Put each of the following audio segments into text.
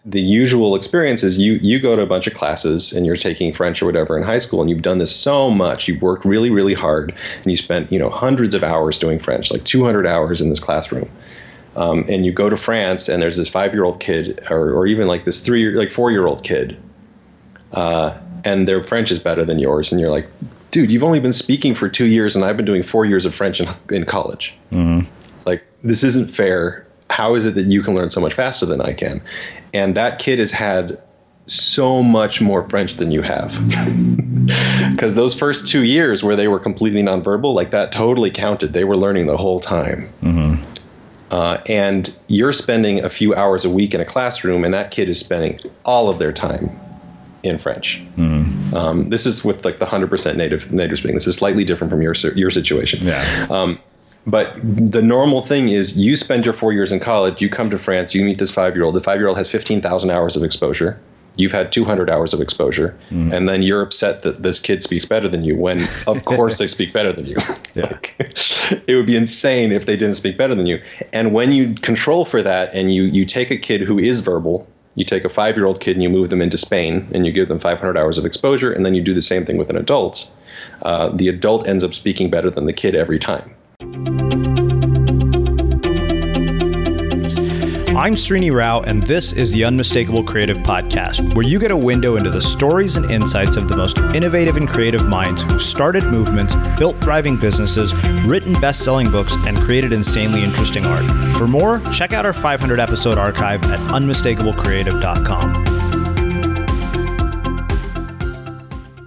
the usual experience is you go to a bunch of classes and you're taking French or whatever in high school, and you've done this so much. You've worked really, really hard, and you spent, hundreds of hours doing French, like 200 hours in this classroom. And you go to France, and there's this 5-year-old kid, or even like this 4-year-old kid, and their French is better than yours, and you're like, dude, you've only been speaking for 2 years, and I've been doing 4 years of French in college. Mm-hmm. Like, this isn't fair. How is it that you can learn so much faster than I can? And that kid has had so much more French than you have. Because those first 2 years where they were completely nonverbal, like that totally counted. They were learning the whole time. Mm-hmm. And you're spending a few hours a week in a classroom, and that kid is spending all of their time in French. Mm-hmm. This is with like the 100% native speaking. This is slightly different from your situation. Yeah. But the normal thing is you spend your 4 years in college, you come to France, you meet this 5-year-old. The 5-year-old has 15,000 hours of exposure. You've had 200 hours of exposure. Mm-hmm. And then you're upset that this kid speaks better than you when, of course, they speak better than you. Yeah. Like, it would be insane if they didn't speak better than you. And when you control for that and you take a kid who is verbal, you take a 5-year-old kid and you move them into Spain and you give them 500 hours of exposure, and then you do the same thing with an adult, the adult ends up speaking better than the kid every time. I'm Srini Rao, and this is the Unmistakable Creative Podcast, where you get a window into the stories and insights of the most innovative and creative minds who've started movements, built thriving businesses, written best-selling books, and created insanely interesting art. For more, check out our 500-episode archive at unmistakablecreative.com.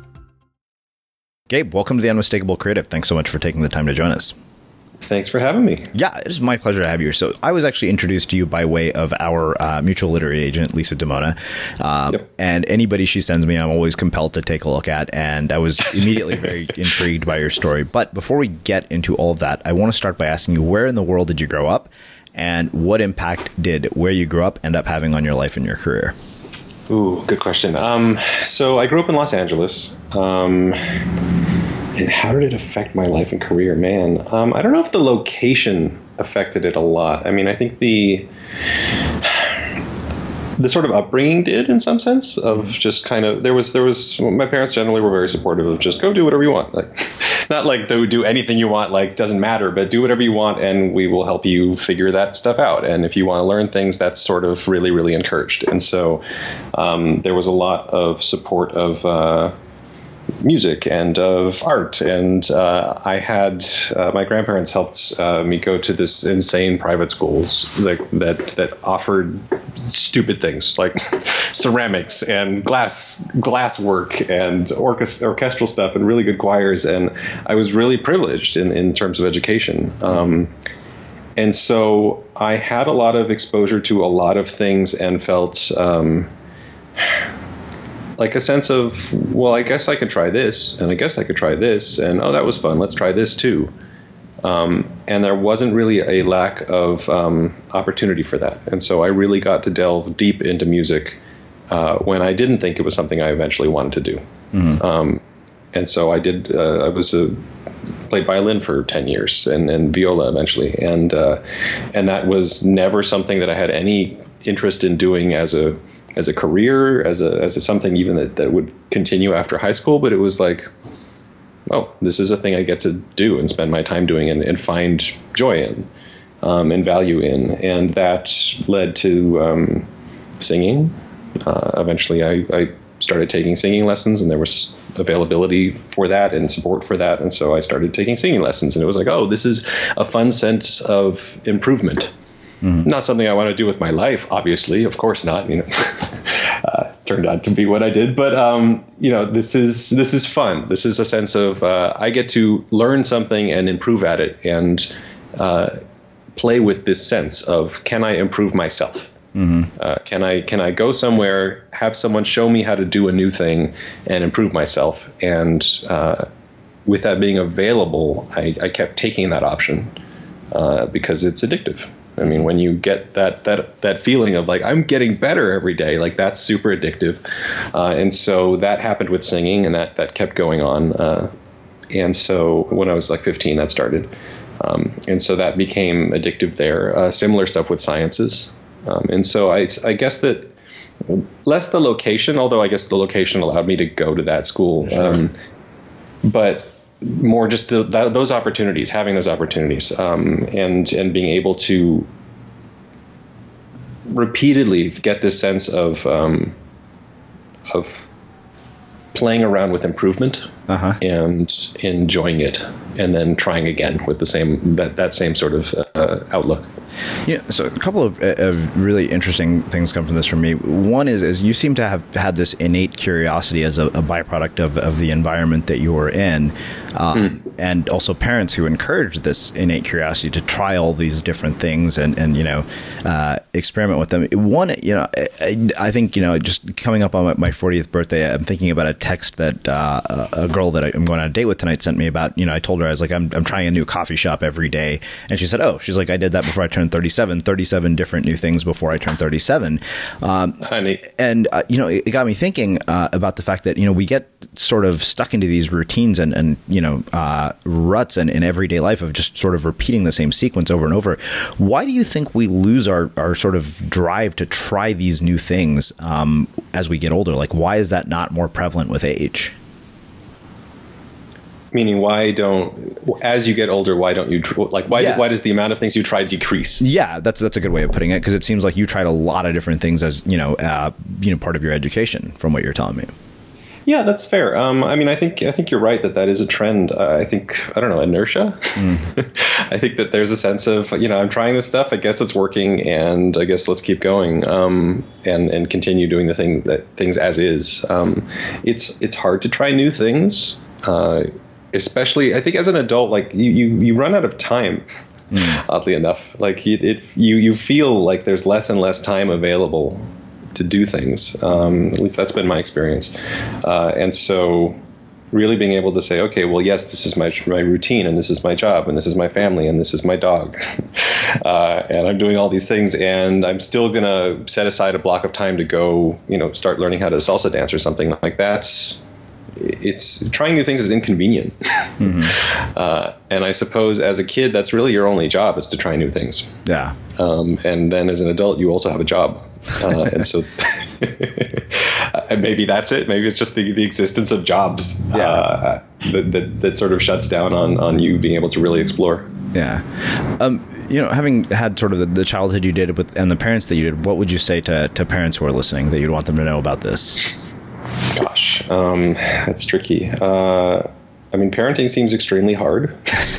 Gabe, welcome to the Unmistakable Creative. Thanks so much for taking the time to join us. Thanks for having me. Yeah, it is my pleasure to have you. So I was actually introduced to you by way of our mutual literary agent, Lisa Demona. Yep. And anybody she sends me, I'm always compelled to take a look at. And I was immediately very intrigued by your story. But before we get into all of that, I want to start by asking you, where in the world did you grow up? And what impact did where you grew up end up having on your life and your career? Ooh, good question. So I grew up in Los Angeles. And how did it affect my life and career? Man, I don't know if the location affected it a lot. I mean, I think the sort of upbringing did, in some sense, of just kind of, there was my parents generally were very supportive of just go do whatever you want. Like, not like do anything you want, like doesn't matter, but do whatever you want and we will help you figure that stuff out. And if you want to learn things, that's sort of really, really encouraged. And so there was a lot of support of music and of art, and I had my grandparents helped me go to this insane private schools that offered stupid things like ceramics and glass work and orchestral stuff and really good choirs, and I was really privileged in terms of education. And so I had a lot of exposure to a lot of things and felt like a sense of, well, I guess I could try this, and I guess I could try this, and oh, that was fun. Let's try this too. And there wasn't really a lack of opportunity for that. And so I really got to delve deep into music when I didn't think it was something I eventually wanted to do. Mm-hmm. And so I did. I played violin for 10 years and viola eventually, and that was never something that I had any interest in doing as a career, as a something even that would continue after high school. But it was like, oh, this is a thing I get to do and spend my time doing and find joy in and value in. And that led to singing. Eventually I started taking singing lessons, and there was availability for that and support for that. And so I started taking singing lessons, and it was like, oh, this is a fun sense of improvement. Mm-hmm. Not something I want to do with my life, obviously, of course not. Turned out to be what I did, but this is fun. This is a sense of I get to learn something and improve at it, and play with this sense of, can I improve myself? Mm-hmm. Can I go somewhere, have someone show me how to do a new thing and improve myself? And with that being available, I kept taking that option because it's addictive. I mean, when you get that feeling of like, I'm getting better every day, like that's super addictive. And so that happened with singing, and that kept going on. And so when I was like 15, that started. And so that became addictive there. Similar stuff with sciences. And so I guess that less the location, although I guess the location allowed me to go to that school. Sure. But more just those opportunities, having those opportunities, and being able to repeatedly get this sense of playing around with improvement and enjoying it, and then trying again with the same that same sort of outlook. Yeah, so a couple of really interesting things come from this for me. One is you seem to have had this innate curiosity as a byproduct of the environment that you were in, and also parents who encouraged this innate curiosity to try all these different things and experiment with them. One, I think, just coming up on my 40th birthday, I'm thinking about a text that a girl that I'm going on a date with tonight sent me about. I told her, I was like, I'm trying a new coffee shop every day, and she said, she's like, I did that before I turned 37 different new things before I turned 37. Honey. And, it got me thinking about the fact that, we get sort of stuck into these routines and ruts in everyday life of just sort of repeating the same sequence over and over. Why do you think we lose our sort of drive to try these new things as we get older? Like, why is that not more prevalent with age? Meaning, as you get older, why don't you, why does the amount of things you try decrease? Yeah, that's a good way of putting it, because it seems like you tried a lot of different things as, part of your education, from what you're telling me. Yeah, that's fair. I think you're right that is a trend. I don't know, inertia. I think that there's a sense of, I'm trying this stuff. I guess it's working, and I guess let's keep going, and continue doing things as is. It's hard to try new things, especially I think as an adult. Like you run out of time. Oddly enough, like you feel like there's less and less time available to do things. At least that's been my experience. And so really being able to say, okay, well, yes, this is my routine, and this is my job, and this is my family, and this is my dog. And I'm doing all these things, and I'm still going to set aside a block of time to go, start learning how to salsa dance or something like that. It's trying new things is inconvenient. And I suppose as a kid, that's really your only job, is to try new things. Yeah. And then as an adult, you also have a job. And so and maybe that's it. Maybe it's just the existence of jobs that sort of shuts down on you being able to really explore. Yeah. Having had sort of the childhood you did and the parents that you did, what would you say to parents who are listening that you'd want them to know about this? Gosh, that's tricky. Parenting seems extremely hard.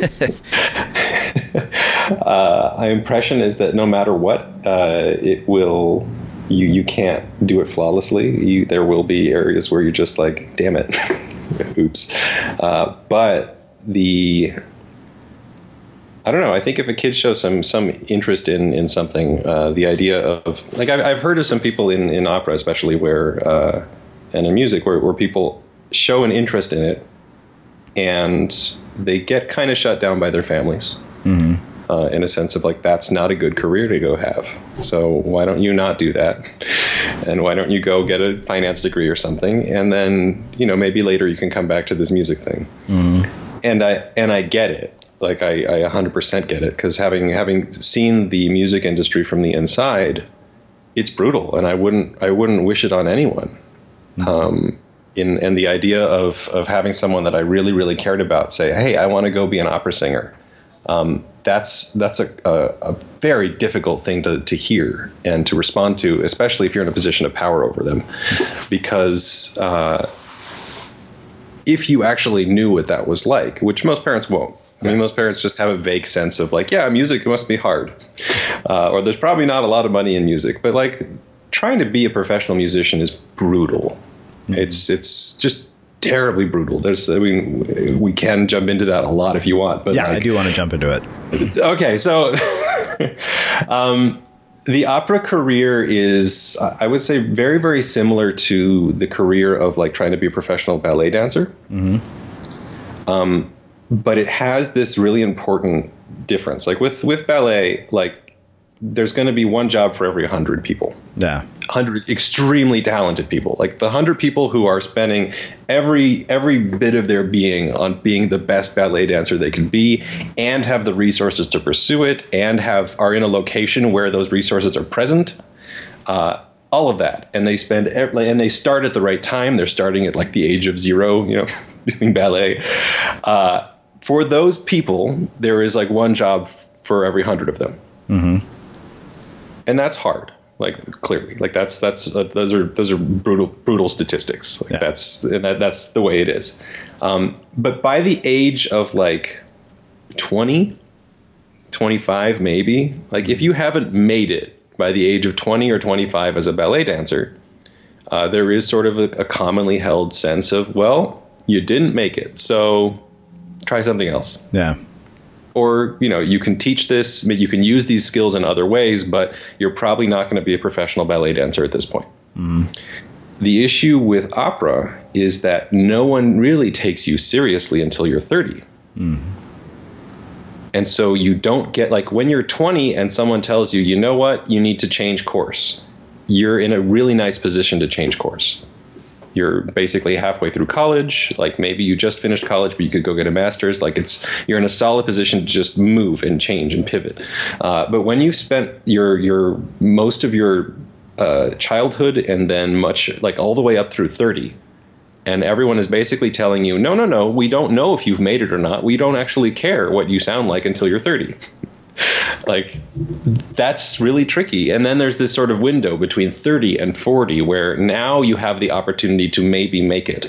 My impression is that no matter what, it will. You can't do it flawlessly. There will be areas where you're just like, damn it, oops. But I don't know. I think if a kid shows some interest in something, the idea of, like, I've heard of some people in opera, especially where, and in music, where people show an interest in it, and they get kind of shut down by their families. In a sense of like, that's not a good career to go have. So why don't you not do that? And why don't you go get a finance degree or something? And then, maybe later you can come back to this music thing. And I get it. Like I 100% get it, because having seen the music industry from the inside, it's brutal, and I wouldn't wish it on anyone. And the idea of having someone that I really, really cared about say, hey, I want to go be an opera singer. That's a very difficult thing to hear and to respond to, especially if you're in a position of power over them, because if you actually knew what that was like, which most parents won't. Most parents just have a vague sense of like, yeah, music must be hard, or there's probably not a lot of money in music. But like, trying to be a professional musician is brutal. It's just terribly brutal. We can jump into that a lot if you want. But yeah, I do want to jump into it. Okay, so the opera career is, I would say, very, very similar to the career of like trying to be a professional ballet dancer. But it has this really important difference. Like with ballet, like there's going to be one job for every 100 people. Yeah. 100 extremely talented people. Like the 100 people who are spending every bit of their being on being the best ballet dancer they can be, and have the resources to pursue it, and are in a location where those resources are present. all of that. And they and they start at the right time. They're starting at like the age of 0, doing ballet. For those people, there is like one job for every 100 of them. Mm-hmm. And that's hard. Like clearly, like those are brutal statistics. Like that's the way it is. But by the age of like 20, 25, maybe, like if you haven't made it by the age of 20 or 25 as a ballet dancer, there is sort of a commonly held sense of, well, you didn't make it, so try something else. Yeah. Or, you can teach this, you can use these skills in other ways, but you're probably not going to be a professional ballet dancer at this point. Mm. The issue with opera is that no one really takes you seriously until you're 30. Mm. And so you don't get, like, when you're 20 and someone tells you, you know what, you need to change course, you're in a really nice position to change course. You're basically halfway through college, like maybe you just finished college, but you could go get a master's. Like you're in a solid position to just move and change and pivot. But when you've spent your most of your childhood and then much, like all the way up through 30, and everyone is basically telling you, no, we don't know if you've made it or not. We don't actually care what you sound like until you're 30. Like, that's really tricky. And then there's this sort of window between 30 and 40 where now you have the opportunity to maybe make it.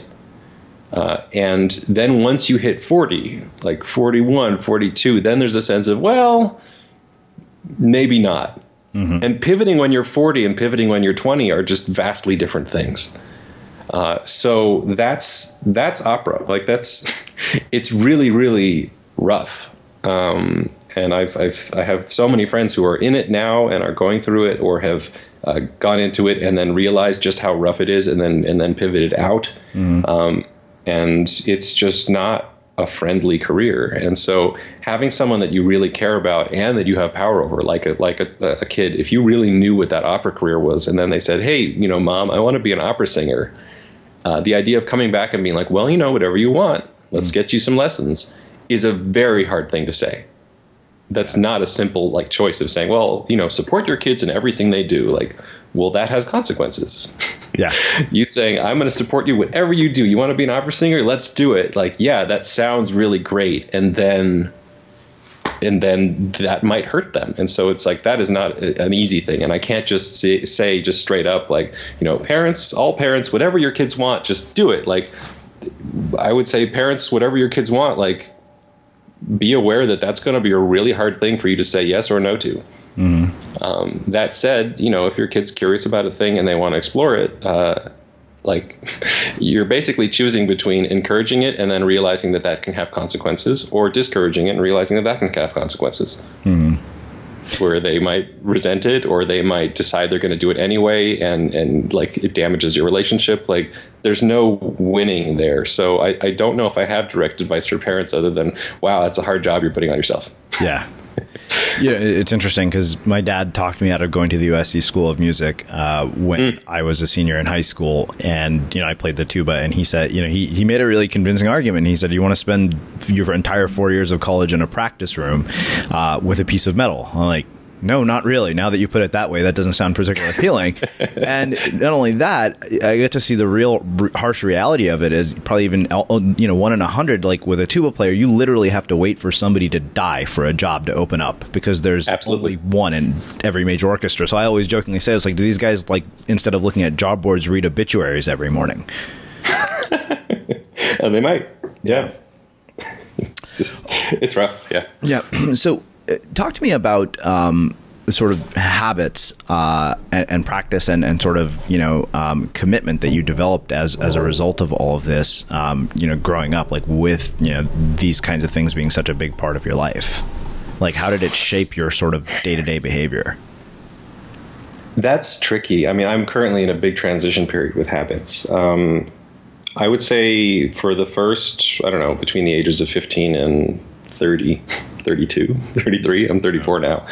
And then once you hit 40, like 41, 42, then there's a sense of, well, maybe not. Mm-hmm. And pivoting when you're 40 and pivoting when you're 20 are just vastly different things. So that's opera. Like it's really, really rough. And I have so many friends who are in it now and are going through it, or have gone into it and then realized just how rough it is, and then pivoted out. Mm. And it's just not a friendly career. And so having someone that you really care about and that you have power over, like a kid, if you really knew what that opera career was, and then they said, hey, Mom, I want to be an opera singer. The idea of coming back and being like, well, whatever you want, let's get you some lessons, is a very hard thing to say. That's not a simple like choice of saying, well, support your kids in everything they do. Like, well, that has consequences. Yeah. You saying, I'm going to support you whatever you do. You want to be an opera singer? Let's do it. Like, yeah, that sounds really great. And then that might hurt them. And so it's like, that is not an easy thing. And I can't just say just straight up, like, parents, all parents, whatever your kids want, just do it. Like, I would say parents, whatever your kids want, like, be aware that that's going to be a really hard thing for you to say yes or no to. Mm-hmm. That said, if your kid's curious about a thing and they want to explore it, like, you're basically choosing between encouraging it and then realizing that can have consequences, or discouraging it and realizing that can have consequences. Mm-hmm. Where they might resent it, or they might decide they're going to do it anyway, and like it damages your relationship. Like, there's no winning there. So I don't know if I have direct advice for parents other than, wow, that's a hard job you're putting on yourself. Yeah. It's interesting because my dad talked me out of going to the USC School of Music when I was a senior in high school, and I played the tuba, and he said, he made a really convincing argument. He said, you want to spend your entire 4 years of college in a practice room with a piece of metal? I'm like, no, not really. Now that you put it that way, that doesn't sound particularly appealing. And not only that, I get to see the real harsh reality of it is probably even, 1 in 100, like with a tuba player, you literally have to wait for somebody to die for a job to open up, because there's only one in every major orchestra. So I always jokingly say, it's like, do these guys, like, instead of looking at job boards, read obituaries every morning? And they might. Yeah. It's rough. Yeah. Yeah. So, talk to me about sort of habits and practice and sort of commitment that you developed as a result of all of this, growing up, like with these kinds of things being such a big part of your life. Like, how did it shape your sort of day-to-day behavior? That's tricky. I mean, I'm currently in a big transition period with habits. I would say for the first, between the ages of 15 and 30, 32, 33, I'm 34 now.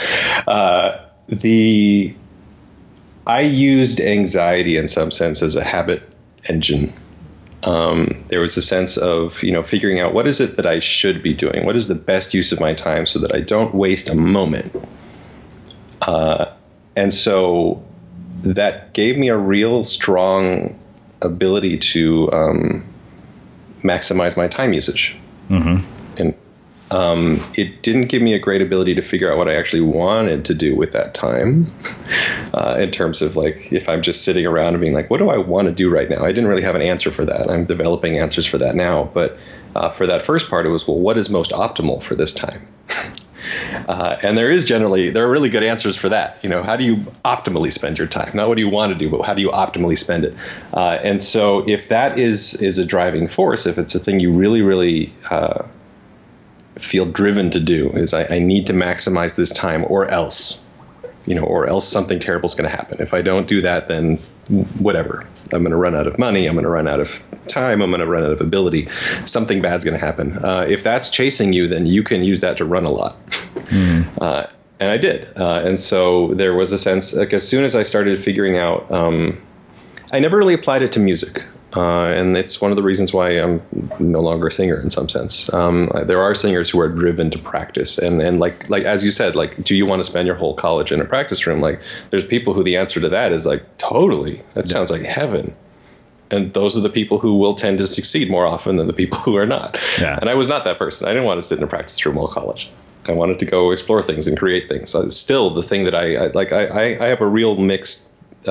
I used anxiety in some sense as a habit engine. There was a sense of, figuring out what is it that I should be doing? What is the best use of my time so that I don't waste a moment? And so that gave me a real strong ability to maximize my time usage. Mm-hmm. And it didn't give me a great ability to figure out what I actually wanted to do with that time, in terms of like, if I'm just sitting around and being like, what do I want to do right now? I didn't really have an answer for that. I'm developing answers for that now. But for that first part, it was, well, what is most optimal for this time? And there are really good answers for that. You know, how do you optimally spend your time? Not what do you want to do, but how do you optimally spend it? And so if that is a driving force, if it's a thing you really, really feel driven to do, is I need to maximize this time, or else something terrible is going to happen. If I don't do that, then whatever. I'm going to run out of money. I'm going to run out of time. I'm going to run out of ability. Something bad's going to happen. If that's chasing you, then you can use that to run a lot. And I did. And so there was a sense, like, as soon as I started figuring out, I never really applied it to music. And it's one of the reasons why I'm no longer a singer in some sense. There are singers who are driven to practice. And like as you said, like, do you want to spend your whole college in a practice room? Like, there's people who the answer to that is like, totally. That sounds like heaven. And those are the people who will tend to succeed more often than the people who are not. Yeah. And I was not that person. I didn't want to sit in a practice room all college. I wanted to go explore things and create things. Still, the thing that I have a real mixed...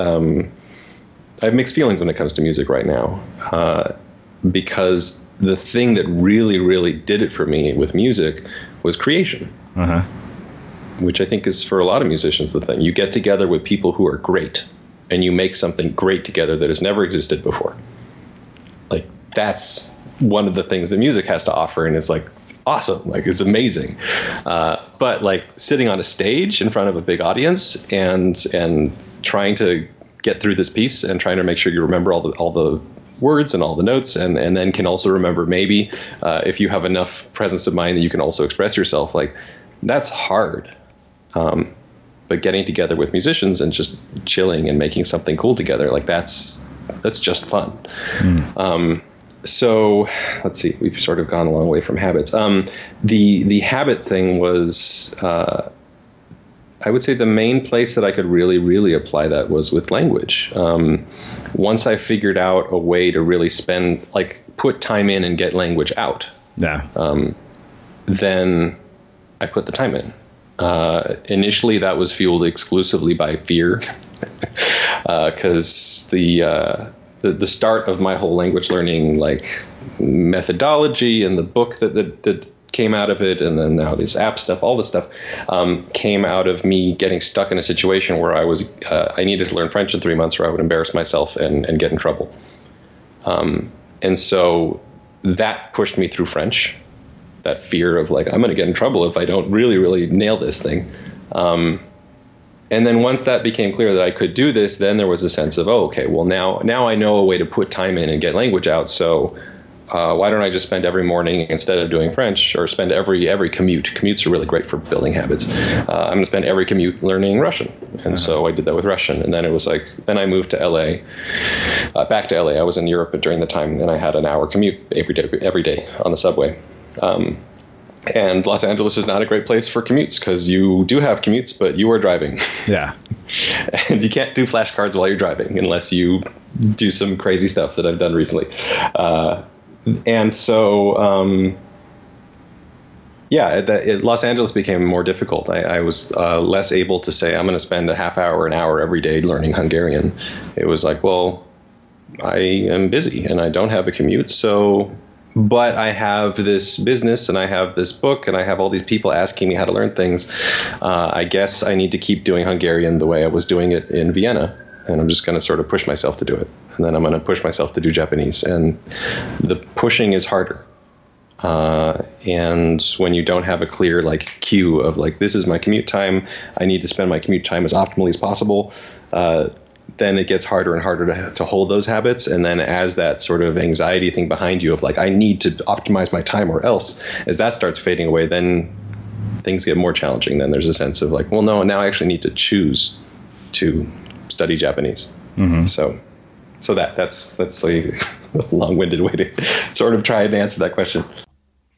I have mixed feelings when it comes to music right now, because the thing that really, really did it for me with music was creation, which I think is, for a lot of musicians, the thing. You get together with people who are great, and you make something great together that has never existed before. Like, that's one of the things that music has to offer, and it's like awesome, like, it's amazing. But like, sitting on a stage in front of a big audience and trying to get through this piece and trying to make sure you remember all the words and all the notes, and then can also remember, maybe if you have enough presence of mind that you can also express yourself, like, that's hard. But getting together with musicians and just chilling and making something cool together, like, that's just fun. So let's see, we've sort of gone a long way from habits. The habit thing was, I would say the main place that I could really, really apply that was with language. Once I figured out a way to really put time in and get language out, then I put the time in. Initially, that was fueled exclusively by fear, because the start of my whole language learning, like, methodology and the book that came out of it, and then now this app stuff, all this stuff, came out of me getting stuck in a situation where I needed to learn French in 3 months, or I would embarrass myself and get in trouble. And so that pushed me through French, that fear of, like, I'm going to get in trouble if I don't really, really nail this thing. And then once that became clear that I could do this, then there was a sense of, oh, okay, well, now I know a way to put time in and get language out. So why don't I just spend every morning, instead of doing French, or spend every commute? Commutes are really great for building habits. I'm going to spend every commute learning Russian. And so I did that with Russian. And then it was like, then I moved to LA, back to LA. I was in Europe during the time, and I had an hour commute every day on the subway. And Los Angeles is not a great place for commutes, because you do have commutes, but you are driving. Yeah. And you can't do flashcards while you're driving unless you do some crazy stuff that I've done recently. And so, Los Angeles became more difficult. I was less able to say, I'm going to spend a half hour, an hour every day learning Hungarian. It was like, well, I am busy and I don't have a commute, but I have this business and I have this book and I have all these people asking me how to learn things. I guess I need to keep doing Hungarian the way I was doing it in Vienna. And I'm just going to sort of push myself to do it. And then I'm going to push myself to do Japanese. And the pushing is harder. And when you don't have a clear, like, cue of, like, this is my commute time, I need to spend my commute time as optimally as possible, then it gets harder and harder to hold those habits. And then as that sort of anxiety thing behind you of, like, I need to optimize my time or else, as that starts fading away, then things get more challenging. Then there's a sense of, like, well, no, now I actually need to choose to study Japanese. So that's a long-winded way to sort of try and answer that question.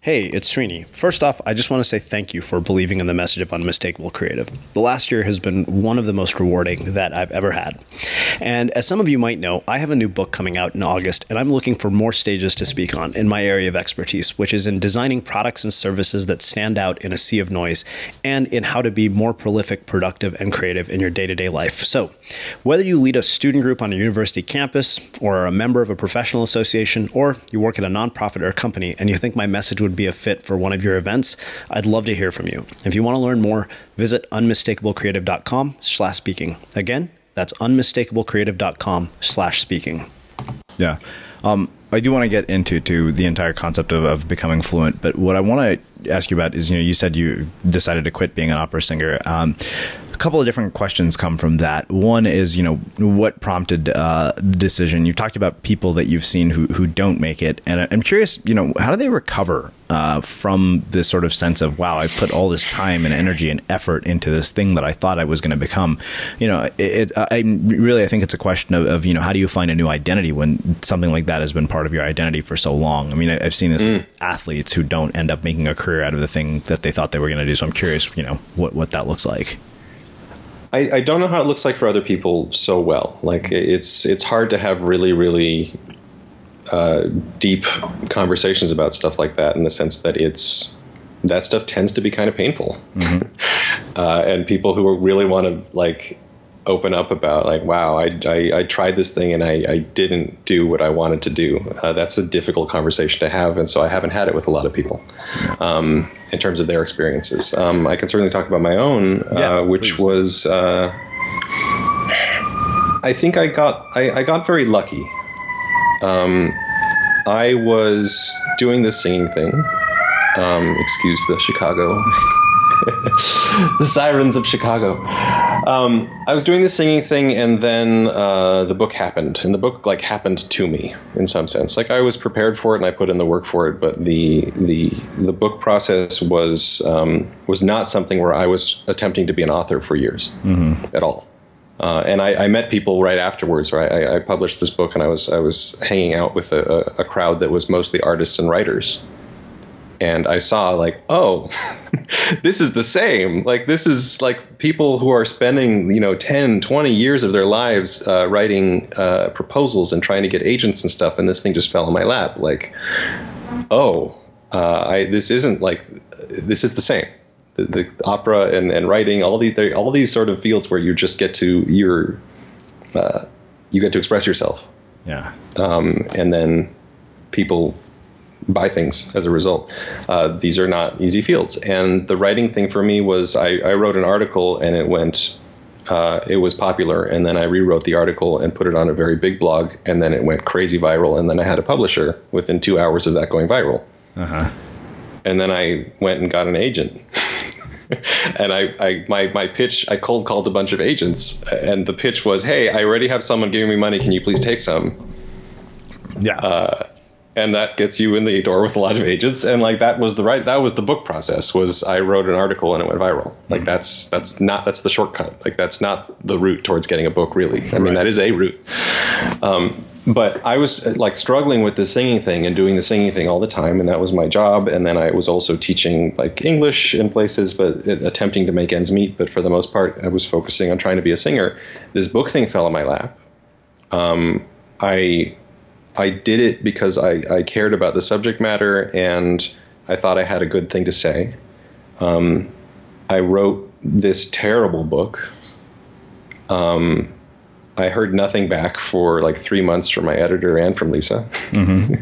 Hey, it's Srini. First off, I just want to say thank you for believing in the message of Unmistakable Creative. The last year has been one of the most rewarding that I've ever had. And as some of you might know, I have a new book coming out in August, and I'm looking for more stages to speak on in my area of expertise, which is in designing products and services that stand out in a sea of noise, and in how to be more prolific, productive, and creative in your day-to-day life. So, whether you lead a student group on a university campus, or are a member of a professional association, or you work at a nonprofit or a company, and you think my message would be a fit for one of your events, I'd love to hear from you. If you want to learn more, visit unmistakablecreative.com/speaking. Again, that's unmistakablecreative.com/speaking. Yeah. I do want to get into the entire concept of becoming fluent, but what I want to ask you about is, you said you decided to quit being an opera singer. A couple of different questions come from that. One is, what prompted the decision? You've talked about people that you've seen who don't make it. And I'm curious, how do they recover from this sort of sense of, wow, I've put all this time and energy and effort into this thing that I thought I was going to become? I think it's a question of how do you find a new identity when something like that has been part of your identity for so long? I mean, I've seen this with athletes who don't end up making a career out of the thing that they thought they were going to do. So I'm curious, what that looks like. I don't know how it looks like for other people so well. Like it's hard to have really, really deep conversations about stuff like that, in the sense that that stuff tends to be kind of painful. Mm-hmm. And people who really want to open up about wow, I tried this thing and I didn't do what I wanted to do. That's a difficult conversation to have. And so I haven't had it with a lot of people in terms of their experiences. I can certainly talk about my own, which please. Was, I think I got very lucky. I was doing this singing thing. Excuse the Chicago, the sirens of Chicago. I was doing this singing thing, and then the book happened, and the book happened to me in some sense. I was prepared for it and I put in the work for it, but the book process was not something where I was attempting to be an author for years at all. And I met people right afterwards. Right, I published this book, and I was hanging out with a crowd that was mostly artists and writers. And I saw oh, this is the same. This is people who are spending, 10, 20 years of their lives writing proposals and trying to get agents and stuff. And this thing just fell in my lap. This isn't this is the same. The opera and writing, all these sort of fields where you just get to you get to express yourself. Yeah. And then people buy things as a result. These are not easy fields. And the writing thing for me was I wrote an article and it was popular. And then I rewrote the article and put it on a very big blog. And then it went crazy viral. And then I had a publisher within 2 hours of that going viral. Uh-huh. And then I went and got an agent. And my pitch, I cold called a bunch of agents. And the pitch was, hey, I already have someone giving me money. Can you please take some? Yeah. And that gets you in the door with a lot of agents. And that was the book process. Was I wrote an article and it went viral. That's the shortcut. That's not the route towards getting a book, really. I mean, that is a route. But I was struggling with the singing thing and doing the singing thing all the time. And that was my job. And then I was also teaching English in places, but attempting to make ends meet. But for the most part, I was focusing on trying to be a singer. This book thing fell in my lap. I did it because I cared about the subject matter and I thought I had a good thing to say. I wrote this terrible book. I heard nothing back for 3 months from my editor and from Lisa. Mm-hmm.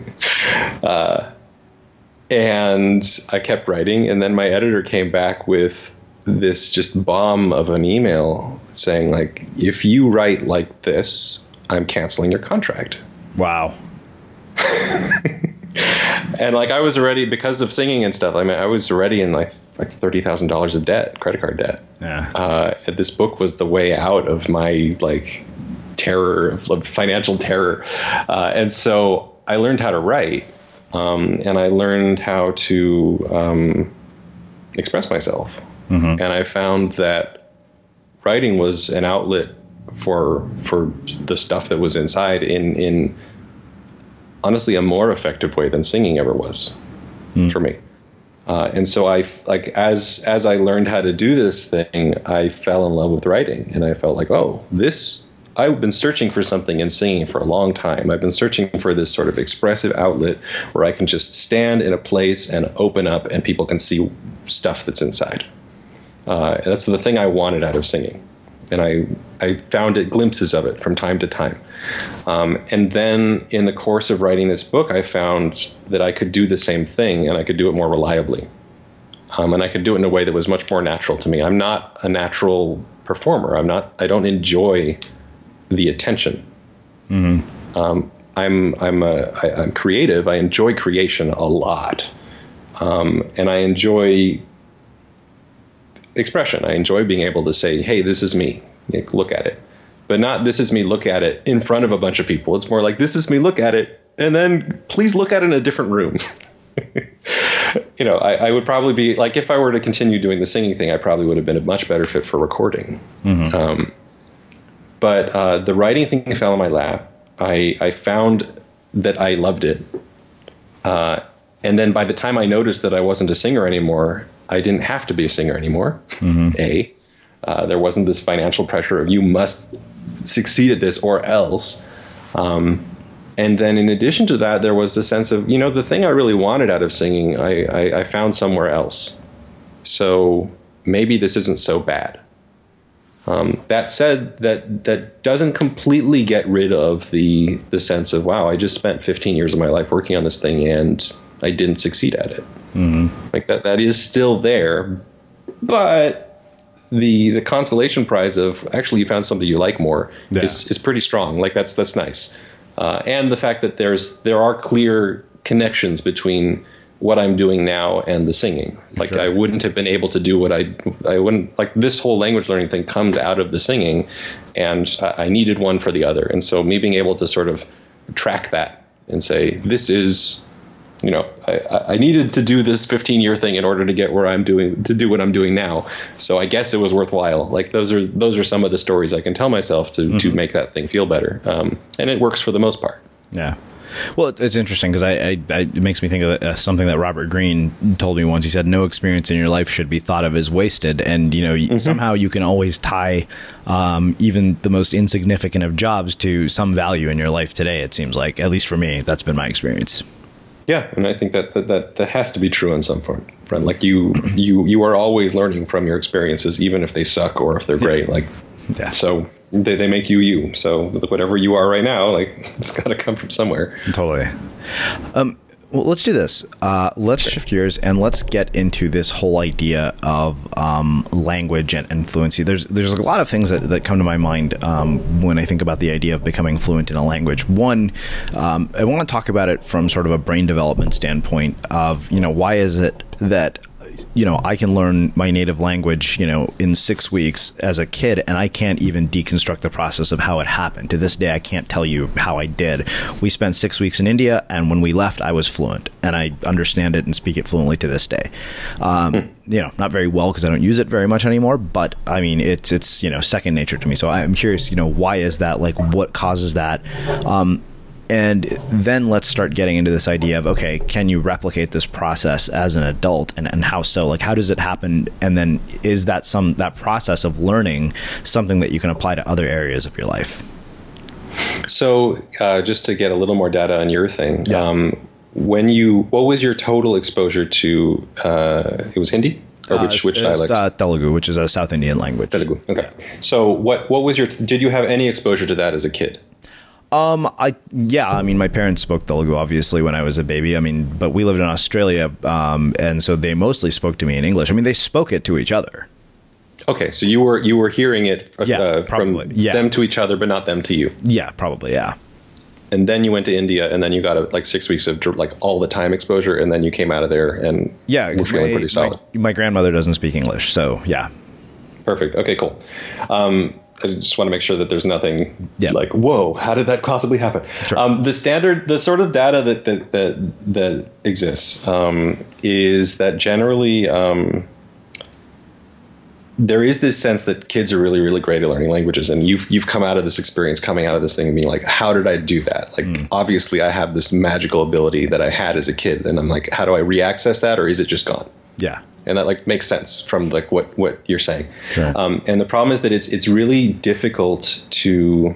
And I kept writing, and then my editor came back with this just bomb of an email saying if you write like this, I'm canceling your contract. Wow. And I was already, because of singing and stuff, I was already in $30,000 of debt, credit card debt. Yeah. This book was the way out of my terror, financial terror. And so I learned how to write, and I learned how to express myself. Mm-hmm. And I found that writing was an outlet for the stuff that was inside in honestly a more effective way than singing ever was for me. And so as I learned how to do this thing, I fell in love with writing, and I felt like, I've been searching for something in singing for a long time. I've been searching for this sort of expressive outlet where I can just stand in a place and open up and people can see stuff that's inside. And that's the thing I wanted out of singing. And I found glimpses of it from time to time. And then in the course of writing this book, I found that I could do the same thing, and I could do it more reliably. And I could do it in a way that was much more natural to me. I'm not a natural performer. I don't enjoy the attention. Mm-hmm. I'm creative. I enjoy creation a lot. And I enjoy expression. I enjoy being able to say, hey, this is me. Look at it. But not this is me, look at it in front of a bunch of people. It's more like this is me, look at it, and then please look at it in a different room. I would probably be like, if I were to continue doing the singing thing, I probably would have been a much better fit for recording. Mm-hmm. But the writing thing fell in my lap. I found that I loved it. And then by the time I noticed that I wasn't a singer anymore, I didn't have to be a singer anymore. Mm-hmm. There wasn't this financial pressure of you must succeed at this or else. And then in addition to that, there was the sense of, the thing I really wanted out of singing, I found somewhere else. So maybe this isn't so bad. That said, that doesn't completely get rid of the sense of, wow, I just spent 15 years of my life working on this thing and I didn't succeed at it. Mm-hmm. Like that is still there, but the consolation prize of actually you found something you like more is pretty strong. Like that's nice. And the fact that there are clear connections between what I'm doing now and the singing. Like sure. I wouldn't have been able to do what I wouldn't like. This whole language learning thing comes out of the singing, and I needed one for the other. And so me being able to sort of track that and say, this is, I needed to do this 15-year thing in order to get where I'm doing, to do what I'm doing now. So I guess it was worthwhile. Like those are some of the stories I can tell myself to make that thing feel better. And it works for the most part. Yeah. Well, it's interesting because it makes me think of something that Robert Greene told me once. He said, no experience in your life should be thought of as wasted. And, mm-hmm. somehow you can always tie even the most insignificant of jobs to some value in your life today, it seems like. At least for me, that's been my experience. Yeah, and I think that has to be true in some form. Like you are always learning from your experiences, even if they suck or if they're great. Like, yeah. So they make you. So whatever you are right now, like it's got to come from somewhere. Totally. Well, let's do this. Let's shift gears and let's get into this whole idea of language and fluency. There's a lot of things that come to my mind when I think about the idea of becoming fluent in a language. One, I want to talk about it from sort of a brain development standpoint of, why is it that I can learn my native language, in 6 weeks as a kid, and I can't even deconstruct the process of how it happened. To this day, I can't tell you how I did. We spent 6 weeks in India, and when we left, I was fluent, and I understand it and speak it fluently to this day. Not very well because I don't use it very much anymore, but I mean, it's second nature to me. So I'm curious, why is that? Like, what causes that? And then let's start getting into this idea of, okay, can you replicate this process as an adult, and how so? Like, how does it happen? And then is that process of learning something that you can apply to other areas of your life? So just to get a little more data on your thing, what was your total exposure to, it was Hindi? Or which dialect? Telugu, which is a South Indian language. Telugu, okay. So did you have any exposure to that as a kid? My parents spoke Telugu obviously when I was a baby. But we lived in Australia, and so they mostly spoke to me in English. They spoke it to each other. Okay, so you were hearing it from them to each other, but not them to you. Yeah, probably, yeah. And then you went to India, and then you got 6 weeks of all the time exposure, and then you came out of there and were feeling pretty solid. My grandmother doesn't speak English, so yeah. Perfect. Okay, cool. I just want to make sure that there's nothing like, whoa, how did that possibly happen? Sure. The sort of data that exists is that generally there is this sense that kids are really, really great at learning languages, and you've come out of this experience, coming out of this thing and being like, how did I do that? Like, obviously I have this magical ability that I had as a kid, and I'm like, how do I reaccess that, or is it just gone? Yeah. And that like makes sense from like what you're saying. Sure. And the problem is that it's really difficult to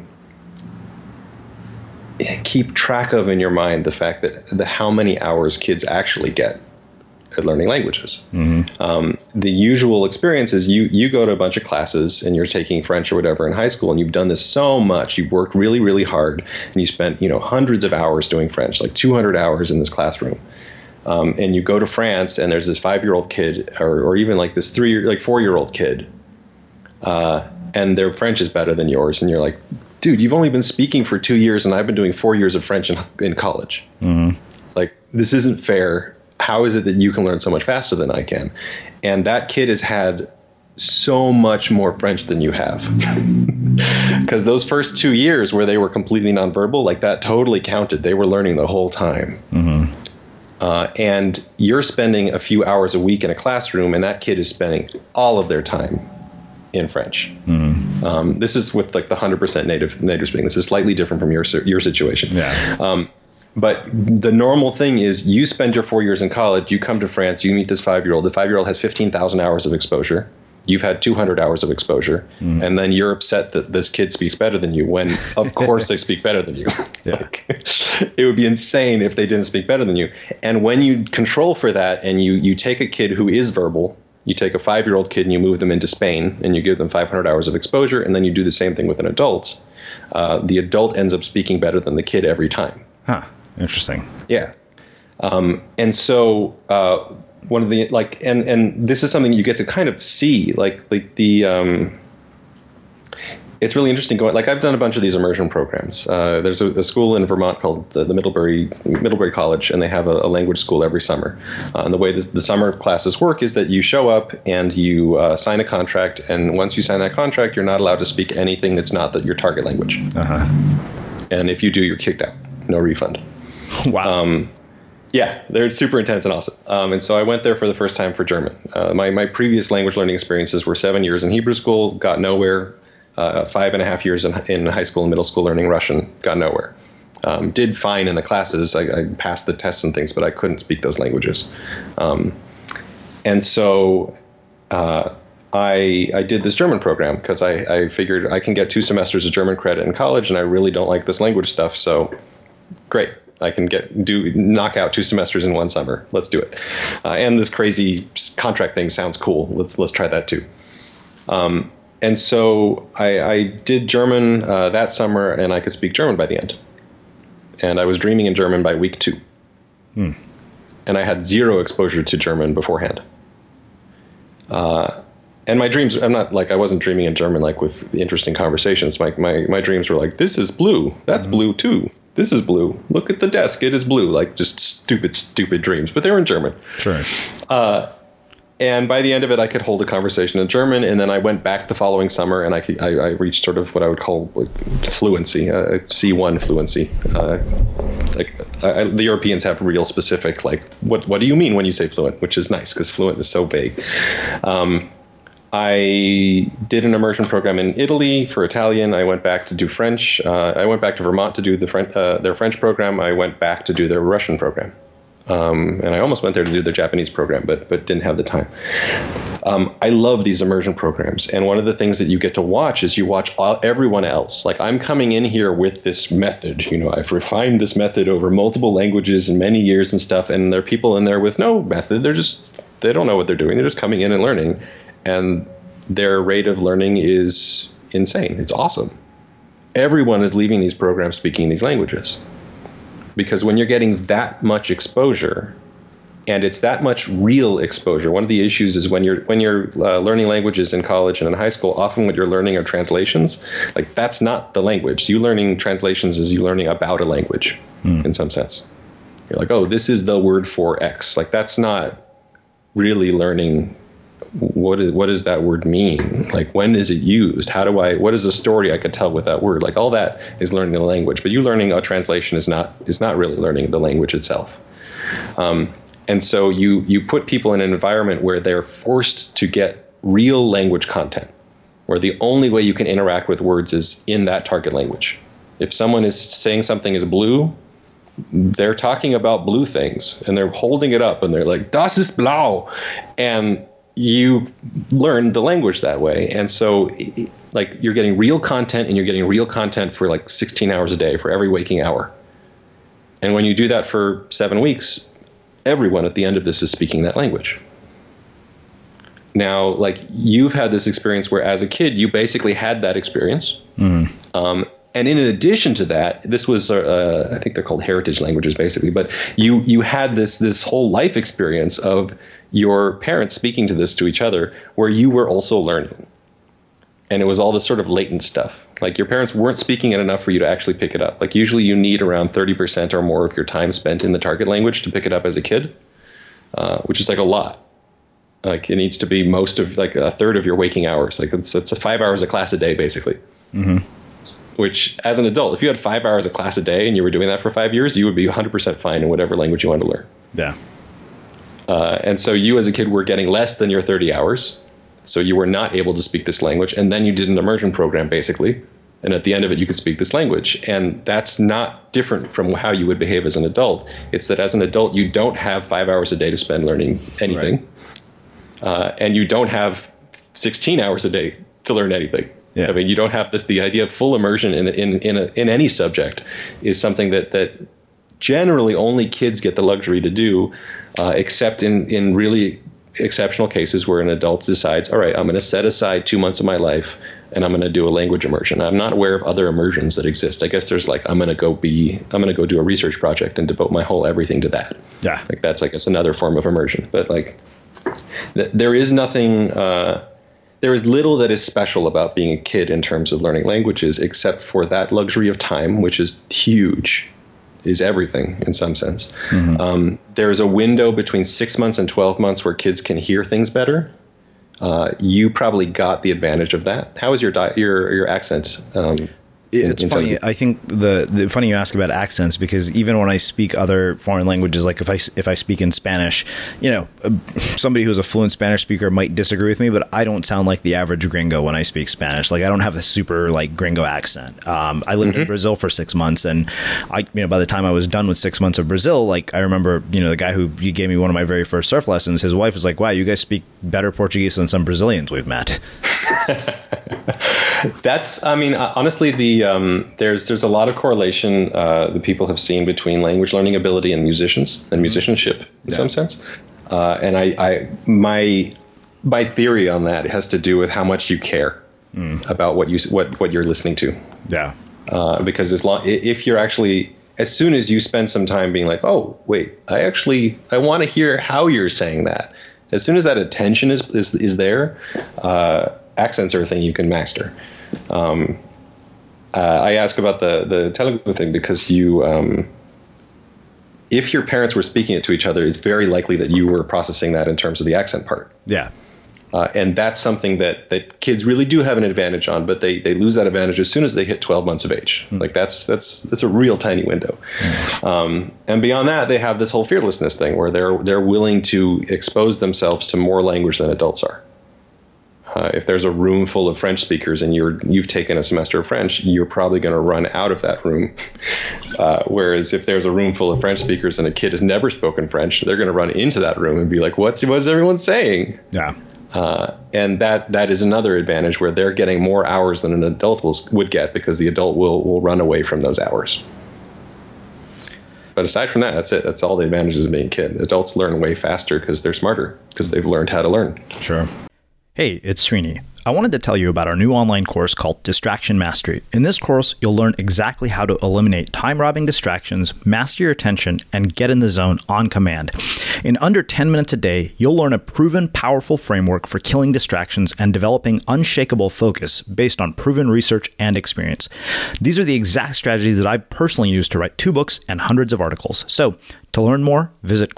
keep track of in your mind the fact that how many hours kids actually get at learning languages. The usual experience is you go to a bunch of classes and you're taking French or whatever in high school, and you've done this so much, you've worked really, really hard, and you spent hundreds of hours doing French, like 200 hours in this classroom. And you go to France, and there's this 5-year-old kid, or even like this 4-year-old kid, and their French is better than yours, and you're like, dude, you've only been speaking for 2 years, and I've been doing 4 years of French in college. Like, this isn't fair. How is it that you can learn so much faster than I can? And that kid has had so much more French than you have. Because those first 2 years where they were completely nonverbal, like that totally counted. They were learning the whole time. And you're spending a few hours a week in a classroom, and that kid is spending all of their time in French. This is with like the 100% native speaking. This is slightly different from your situation. Yeah. But the normal thing is you spend your 4 years in college, you come to France, you meet this 5-year-old. The 5-year-old has 15,000 hours of exposure. You've had 200 hours of exposure. And then you're upset that this kid speaks better than you, when of course they speak better than you. Like, it would be insane if they didn't speak better than you. And when you control for that, and you take a kid who is verbal, you take a 5-year-old kid and you move them into Spain, and you give them 500 hours of exposure, and then you do the same thing with an adult, the adult ends up speaking better than the kid every time. Huh. Interesting. Yeah. And so one of the and this is something you get to kind of see, it's really interesting going, like, I've done a bunch of these immersion programs. There's a school in Vermont called the Middlebury College, and they have a language school every summer. And the way the summer classes work is that you show up and you sign a contract, and once you sign that contract, you're not allowed to speak anything that's not your target language. And if you do, you're kicked out. No refund. Wow. Yeah, they're super intense and awesome. And so I went there for the first time for German. My previous language learning experiences were 7 years in Hebrew school, got nowhere. 5.5 years in high school and middle school learning Russian, got nowhere. Did fine in the classes. I passed the tests and things, but I couldn't speak those languages. And so I did this German program because I figured I can get 2 semesters of German credit in college, and I really don't like this language stuff. So great. I can knock out 2 semesters in 1 summer. Let's do it. And this crazy contract thing sounds cool. Let's try that too. And so I did German that summer, and I could speak German by the end. And I was dreaming in German by week 2. And I had 0 exposure to German beforehand. And my dreams, I wasn't dreaming in German like with interesting conversations. My dreams were like, this is blue. That's blue too. This is blue. Look at the desk. It is blue. Like, just stupid dreams. But they were in German. Sure. And by the end of it, I could hold a conversation in German. And then I went back the following summer, and I reached sort of what I would call like fluency, C1 fluency. The Europeans have real specific, like, what do you mean when you say fluent? Which is nice, because fluent is so vague. I did an immersion program in Italy for Italian. I went back to do French. I went back to Vermont to do their French program. I went back to do their Russian program. And I almost went there to do their Japanese program, but didn't have the time. I love these immersion programs. And one of the things that you get to watch is you watch everyone else. Like, I'm coming in here with this method. I've refined this method over multiple languages and many years and stuff. And there are people in there with no method. They don't know what they're doing. They're just coming in and learning. And their rate of learning is insane. It's awesome. Everyone is leaving these programs speaking these languages. Because when you're getting that much exposure, and it's that much real exposure, one of the issues is when you're learning languages in college and in high school, often what you're learning are translations. Like, that's not the language. You learning translations is you learning about a language in some sense. You're like, oh, this is the word for X. Like, that's not really learning. What does that word mean? Like, when is it used? What is a story I could tell with that word? Like, all that is learning the language, but you learning a translation is not really learning the language itself. And so you put people in an environment where they're forced to get real language content, where the only way you can interact with words is in that target language. If someone is saying something is blue, they're talking about blue things, and they're holding it up, and they're like, "Das ist blau," and you learn the language that way. And so, like, you're getting real content, and you're getting real content for like 16 hours a day for every waking hour. And when you do that for 7 weeks, everyone at the end of this is speaking that language. Now, like, you've had this experience where as a kid, you basically had that experience. And in addition to that, this was, I think they're called heritage languages, basically. But you had this whole life experience of your parents speaking to each other, where you were also learning. And it was all this sort of latent stuff. Like, your parents weren't speaking it enough for you to actually pick it up. Like, usually you need around 30% or more of your time spent in the target language to pick it up as a kid, which is like a lot. Like, it needs to be most of, like, a third of your waking hours. Like, it's 5 hours of class a day, basically. Mm-hmm. Which, as an adult, if you had 5 hours of class a day and you were doing that for 5 years, you would be 100% fine in whatever language you wanted to learn. Yeah. And so you, as a kid, were getting less than your 30 hours. So you were not able to speak this language. And then you did an immersion program, basically. And at the end of it, you could speak this language. And that's not different from how you would behave as an adult. It's that as an adult, you don't have 5 hours a day to spend learning anything. Right. And you don't have 16 hours a day to learn anything. Yeah. I mean, you don't have this. The idea of full immersion in any subject is something that generally only kids get the luxury to do, except in really exceptional cases where an adult decides, all right, I'm going to set aside 2 months of my life and I'm going to do a language immersion. I'm not aware of other immersions that exist. I guess there's like, I'm going to go do a research project and devote my whole everything to that. Yeah. Like, that's, I guess, another form of immersion. But like, there is nothing. There is little that is special about being a kid in terms of learning languages, except for that luxury of time, which is huge, is everything in some sense. Mm-hmm. There is a window between 6 months and 12 months where kids can hear things better. You probably got the advantage of that. How is your accent? It's funny. I think the funny you ask about accents, because even when I speak other foreign languages, like if I speak in Spanish, you know, somebody who's a fluent Spanish speaker might disagree with me, but I don't sound like the average gringo when I speak Spanish. Like, I don't have a super like gringo accent. I lived in Brazil for 6 months, and by the time I was done with 6 months of Brazil, like, I remember, the guy who gave me one of my very first surf lessons, his wife was like, "Wow, you guys speak better Portuguese than some Brazilians we've met." That's, I mean, honestly, there's a lot of correlation that people have seen between language learning ability and musicians and musicianship in some sense. And my theory on that has to do with how much you care about what you're listening to. Yeah. Because if you're actually, as soon as you spend some time being like, oh, wait, I want to hear how you're saying that. As soon as that attention is there, accents are a thing you can master. I ask about the Telugu thing because if your parents were speaking it to each other, it's very likely that you were processing that in terms of the accent part. Yeah. And that's something that kids really do have an advantage on, but they lose that advantage as soon as they hit 12 months of age. Like, that's a real tiny window. And beyond that, they have this whole fearlessness thing where they're willing to expose themselves to more language than adults are. If there's a room full of French speakers and you've taken a semester of French, you're probably going to run out of that room. Whereas if there's a room full of French speakers and a kid has never spoken French, they're going to run into that room and be like, what's everyone saying? Yeah. And that is another advantage where they're getting more hours than an adult would get, because the adult will run away from those hours. But aside from that, that's it. That's all the advantages of being a kid. Adults learn way faster because they're smarter, because they've learned how to learn. Sure. Hey, it's Srini. I wanted to tell you about our new online course called Distraction Mastery. In this course, you'll learn exactly how to eliminate time-robbing distractions, master your attention, and get in the zone on command. In under 10 minutes a day, you'll learn a proven, powerful framework for killing distractions and developing unshakable focus based on proven research and experience. These are the exact strategies that I've personally used to write 2 books and hundreds of articles. So, to learn more, visit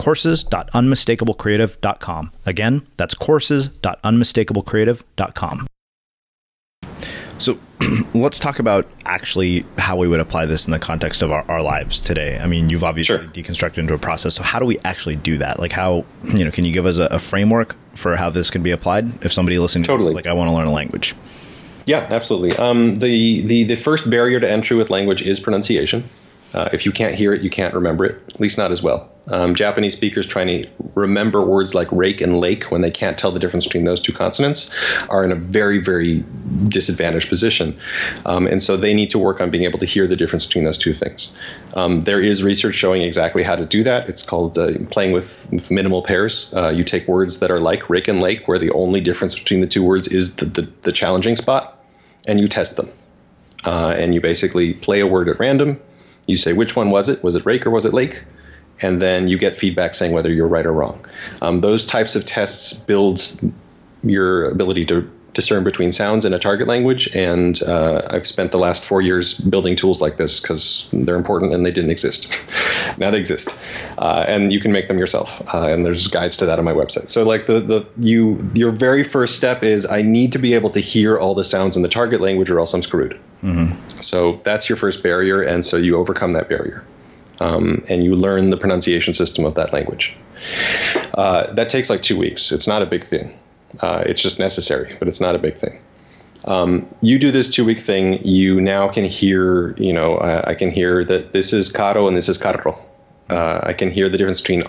courses.unmistakablecreative.com. Again, that's courses.unmistakablecreative.com. So let's talk about actually how we would apply this in the context of our lives today. I mean, you've obviously deconstructed into a process. So how do we actually do that? Like how, can you give us a framework for how this can be applied if somebody listening to this is like, I want to learn a language? Yeah, absolutely. The first barrier to entry with language is pronunciation. If you can't hear it, you can't remember it, at least not as well. Japanese speakers trying to remember words like rake and lake when they can't tell the difference between those two consonants are in a very, very disadvantaged position. And so they need to work on being able to hear the difference between those two things. There is research showing exactly how to do that. It's called playing with minimal pairs. You take words that are like rake and lake, where the only difference between the two words is the challenging spot, and you test them. And you basically play a word at random. You say, which one was it? Was it rake or was it lake? And then you get feedback saying whether you're right or wrong. Those types of tests build your ability to discern between sounds in a target language. And I've spent the last 4 years building tools like this because they're important and they didn't exist. Now they exist. And you can make them yourself. And there's guides to that on my website. So like your very first step is I need to be able to hear all the sounds in the target language or else I'm screwed. Mm-hmm. So that's your first barrier. And so you overcome that barrier. And you learn the pronunciation system of that language. That takes like 2 weeks. It's not a big thing. It's just necessary, but it's not a big thing. You do this 2-week thing, you now can hear, I can hear that this is caro and this is carro. I can hear the difference between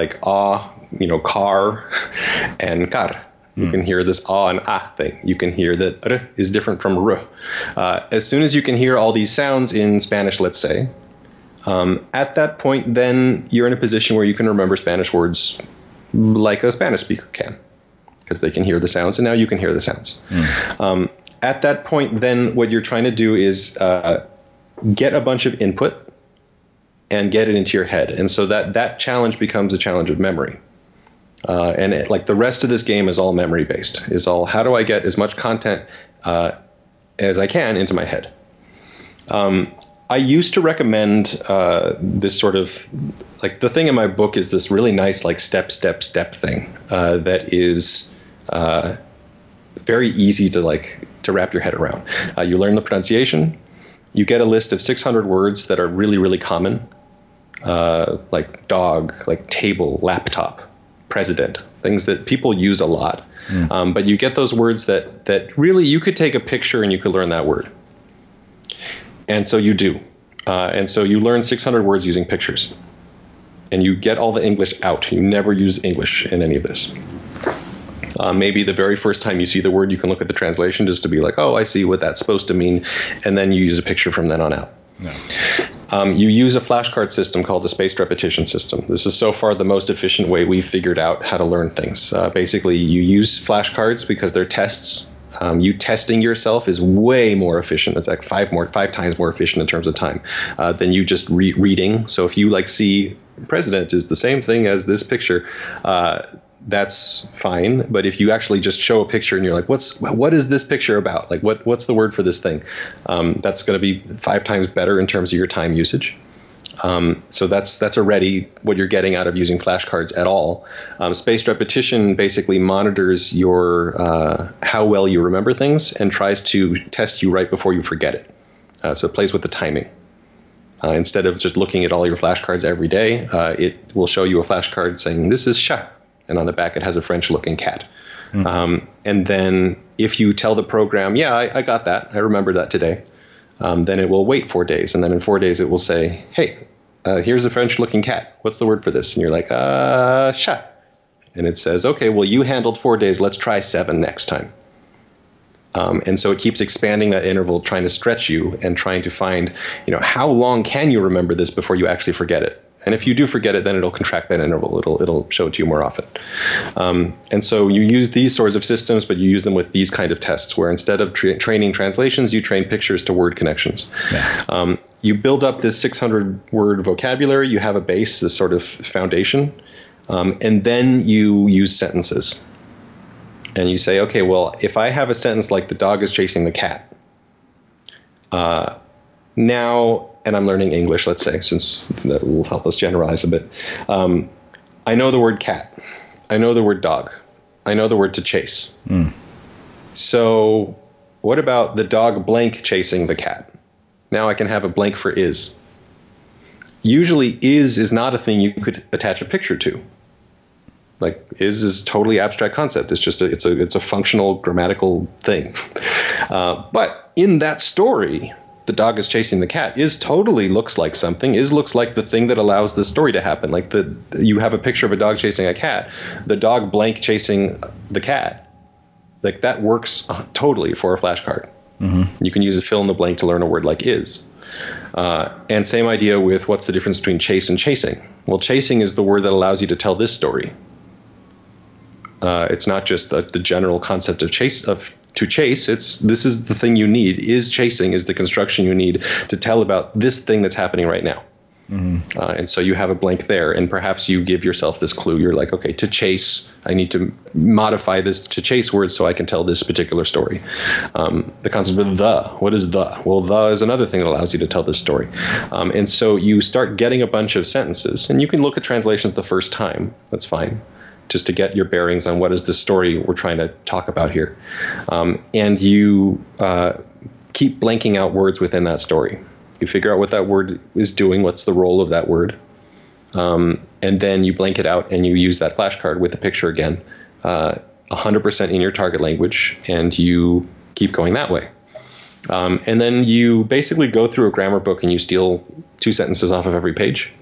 car and car. You can hear this and thing. You can hear that r is different from r. As soon as you can hear all these sounds in Spanish, let's say, at that point, then you're in a position where you can remember Spanish words like a Spanish speaker can, because they can hear the sounds, and now you can hear the sounds. At that point, then what you're trying to do is get a bunch of input and get it into your head. And so that challenge becomes a challenge of memory. And like the rest of this game is all memory based, is all how do I get as much content as I can into my head. I used to recommend this sort of like the thing in my book is this really nice like step thing that is very easy to wrap your head around. You learn the pronunciation. You get a list of 600 words that are really, really common, like dog, like table, laptop, president, things that people use a lot. But you get those words that really you could take a picture and you could learn that word. And so you do. And so you learn 600 words using pictures. And you get all the English out. You never use English in any of this. Maybe the very first time you see the word, you can look at the translation just to be like, oh, I see what that's supposed to mean. And then you use a picture from then on out. No. You use a flashcard system called the spaced repetition system. This is so far the most efficient way we've figured out how to learn things. Basically, you use flashcards because they're tests. You testing yourself is way more efficient. It's like five times more efficient in terms of time than you just reading. So if you like see president is the same thing as this picture, that's fine. But if you actually just show a picture and you're like, what is this picture about? Like what's the word for this thing? That's going to be 5 times better in terms of your time usage. So that's already what you're getting out of using flashcards at all. Spaced repetition basically monitors your how well you remember things and tries to test you right before you forget it. So it plays with the timing. Instead of just looking at all your flashcards every day, it will show you a flashcard saying, this is chat. And on the back, it has a French-looking cat. And then if you tell the program, yeah, I got that. I remember that today. Then it will wait 4 days. And then in 4 days, it will say, hey, here's a French-looking cat. What's the word for this? And you're like, chat. And it says, okay, well, you handled 4 days. Let's try 7 next time. And so it keeps expanding that interval, trying to stretch you and trying to find, how long can you remember this before you actually forget it? And if you do forget it, then it'll contract that interval. It'll show it to you more often. And so you use these sorts of systems, but you use them with these kind of tests, where instead of training translations, you train pictures to word connections. Yeah. You build up this 600-word vocabulary. You have a base, this sort of foundation, and then you use sentences. And you say, okay, well, if I have a sentence like the dog is chasing the cat, now, and I'm learning English, let's say, since that will help us generalize a bit. I know the word cat. I know the word dog. I know the word to chase. So what about the dog blank chasing the cat? Now I can have a blank for is. Usually is not a thing you could attach a picture to. Like is totally abstract concept. It's just it's a functional grammatical thing. But in that story, the dog is chasing the cat is totally looks like something. Is looks like the thing that allows the story to happen. Like you have a picture of a dog chasing a cat, the dog blank chasing the cat. Like that works totally for a flashcard. You can use a fill in the blank to learn a word like is. And same idea with what's the difference between chase and chasing. Well, chasing is the word that allows you to tell this story. It's not just the general concept of to chase. This is the thing you need. Is chasing is the construction you need to tell about this thing that's happening right now. And so you have a blank there, and perhaps you give yourself this clue. You're like, okay, to chase, I need to modify this to chase words so I can tell this particular story. The concept of the, what is the? Well, the is another thing that allows you to tell this story. And so you start getting a bunch of sentences, and you can look at translations the first time. That's fine, just to get your bearings on what is the story we're trying to talk about here. And you keep blanking out words within that story. You figure out what that word is doing, what's the role of that word, and then you blank it out and you use that flashcard with the picture again, 100% in your target language, and you keep going that way. And then you basically go through a grammar book and you steal 2 sentences off of every page.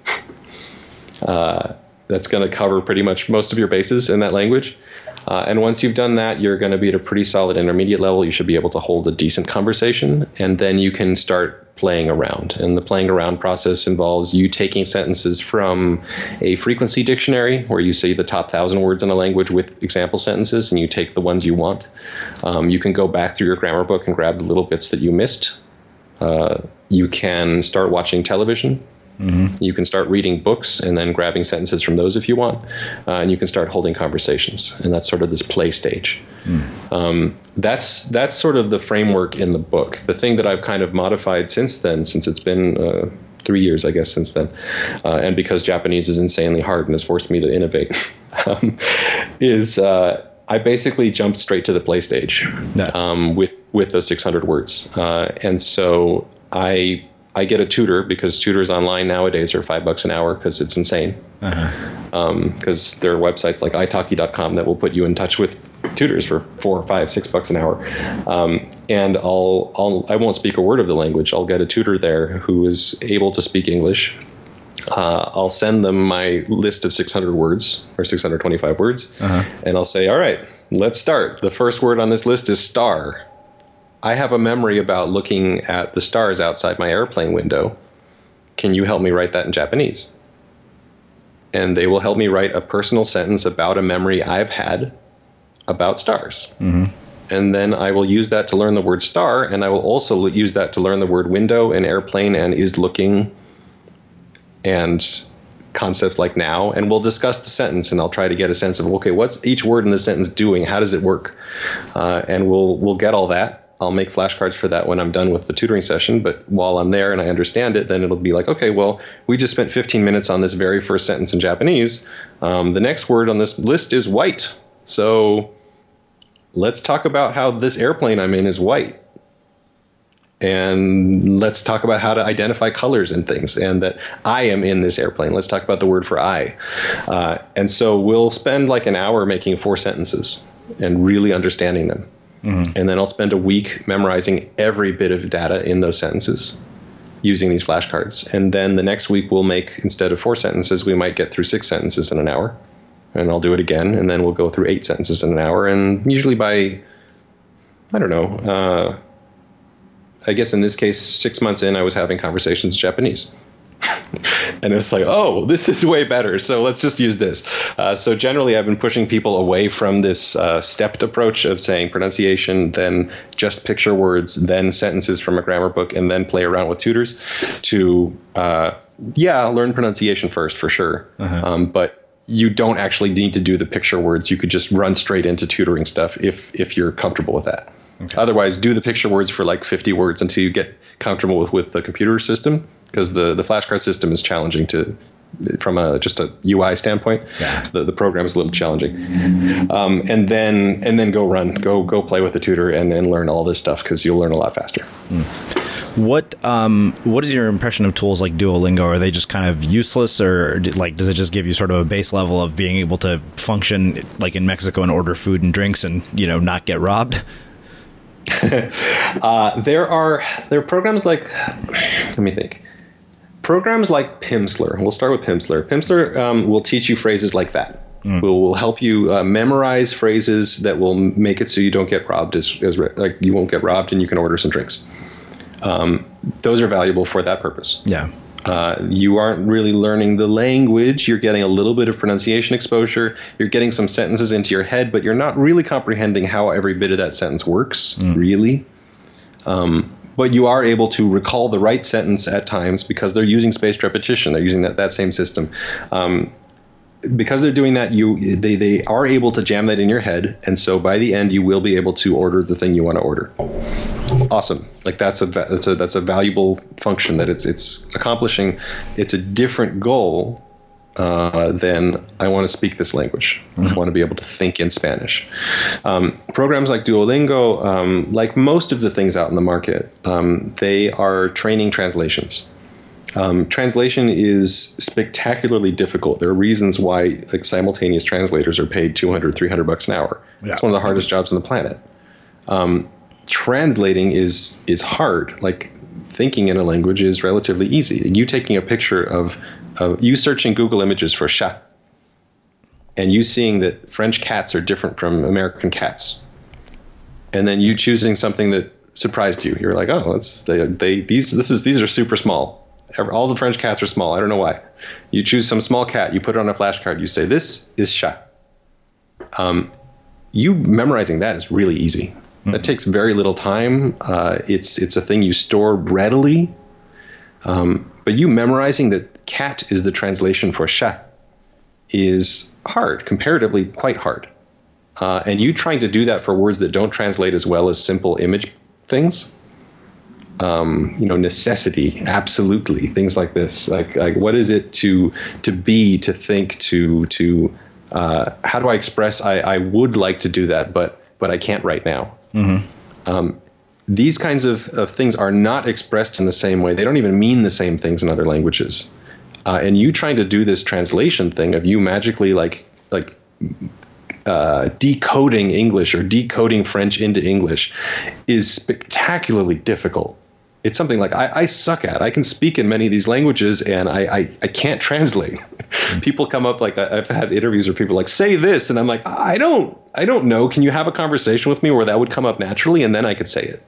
That's going to cover pretty much most of your bases in that language. And once you've done that, you're going to be at a pretty solid intermediate level. You should be able to hold a decent conversation, and then you can start playing around. And the playing around process involves you taking sentences from a frequency dictionary where you see the top 1,000 words in a language with example sentences, and you take the ones you want. You can go back through your grammar book and grab the little bits that you missed. You can start watching television. You can start reading books and then grabbing sentences from those if you want. And you can start holding conversations. And that's sort of this play stage. That's sort of the framework in the book. The thing that I've kind of modified since then, since it's been 3 years, I guess, since then, and because Japanese is insanely hard and has forced me to innovate, is I basically jumped straight to the play stage with those 600 words. And so I get a tutor, because tutors online nowadays are $5 an hour because it's insane. Because there are websites like italki.com that will put you in touch with tutors for $4, $5, $6 an hour. And I won't speak a word of the language. I'll get a tutor there who is able to speak English. I'll send them my list of 600 words or 625 words. And I'll say, all right, let's start. The first word on this list is star. I have a memory about looking at the stars outside my airplane window. Can you help me write that in Japanese? And they will help me write a personal sentence about a memory I've had about stars. And then I will use that to learn the word star, and I will also use that to learn the word window and airplane and is looking and concepts like now. And we'll discuss the sentence, and I'll try to get a sense of, okay, what's each word in the sentence doing? How does it work? And we'll get all that. I'll make flashcards for that when I'm done with the tutoring session. But while I'm there and I understand it, then it'll be like, okay, well, we just spent 15 minutes on this very first sentence in Japanese. The next word on this list is white. So let's talk about how this airplane I'm in is white. And let's talk about how to identify colors and things, and that I am in this airplane. Let's talk about the word for I. And so we'll spend like an hour making 4 sentences and really understanding them. And then I'll spend a week memorizing every bit of data in those sentences using these flashcards. And then the next week we'll make, instead of 4 sentences, we might get through 6 sentences in an hour. And I'll do it again. And then we'll go through 8 sentences in an hour. And usually by, I don't know, I guess in this case, 6 months in, I was having conversations Japanese. And it's like, oh, this is way better. So let's just use this. So generally, I've been pushing people away from this stepped approach of saying pronunciation, then just picture words, then sentences from a grammar book, and then play around with tutors to, learn pronunciation first for sure. But you don't actually need to do the picture words. You could just run straight into tutoring stuff if you're comfortable with that. Okay. Otherwise, do the picture words for like 50 words until you get comfortable with the computer system, because the flashcard system is challenging to just a UI standpoint. Yeah. The program is a little challenging. And then go play with the tutor and learn all this stuff, because you'll learn a lot faster. What is your impression of tools like Duolingo? Are they just kind of useless, or like does it just give you sort of a base level of being able to function like in Mexico and order food and drinks and not get robbed? There are programs like, let me think. Programs like Pimsleur. We'll start with Pimsleur. Pimsleur will teach you phrases like that. Will help you memorize phrases that will make it so you don't get robbed, like you won't get robbed and you can order some drinks. Those are valuable for that purpose. Yeah. You aren't really learning the language. You're getting a little bit of pronunciation exposure. You're getting some sentences into your head, but you're not really comprehending how every bit of that sentence works, really. But you are able to recall the right sentence at times because they're using spaced repetition. They're using that same system. Because they're doing that, they are able to jam that in your head, and so by the end you will be able to order the thing you want to order. Awesome! Like that's a valuable function that it's accomplishing. It's a different goal than I want to speak this language. I want to be able to think in Spanish. Programs like Duolingo, like most of the things out in the market, they are training translations. Translation is spectacularly difficult. There are reasons why like simultaneous translators are paid $200, $300 an hour. Yeah. It's one of the hardest jobs on the planet. Translating is hard. Like thinking in a language is relatively easy. You taking a picture of you searching Google Images for chat, and you seeing that French cats are different from American cats, and then you choosing something that surprised you. You're like, oh, these are super small. All the French cats are small. I don't know why. You choose some small cat. You put it on a flashcard. You say, this is chat. You memorizing that is really easy. Mm-hmm. That takes very little time. It's a thing you store readily. But you memorizing that cat is the translation for chat is hard, comparatively quite hard. And you trying to do that for words that don't translate as well as simple image things. Necessity, absolutely, things like this. Like what is it to be, to think, to how do I express I would like to do that, but I can't right now. Mm-hmm. These kinds of things are not expressed in the same way. They don't even mean the same things in other languages. And you trying to do this translation thing of you magically decoding English or decoding French into English is spectacularly difficult. It's something like I suck at. I can speak in many of these languages, and I can't translate. People come up like I've had interviews where people are like, say this, and I'm like, I don't know. Can you have a conversation with me where that would come up naturally, and then I could say it?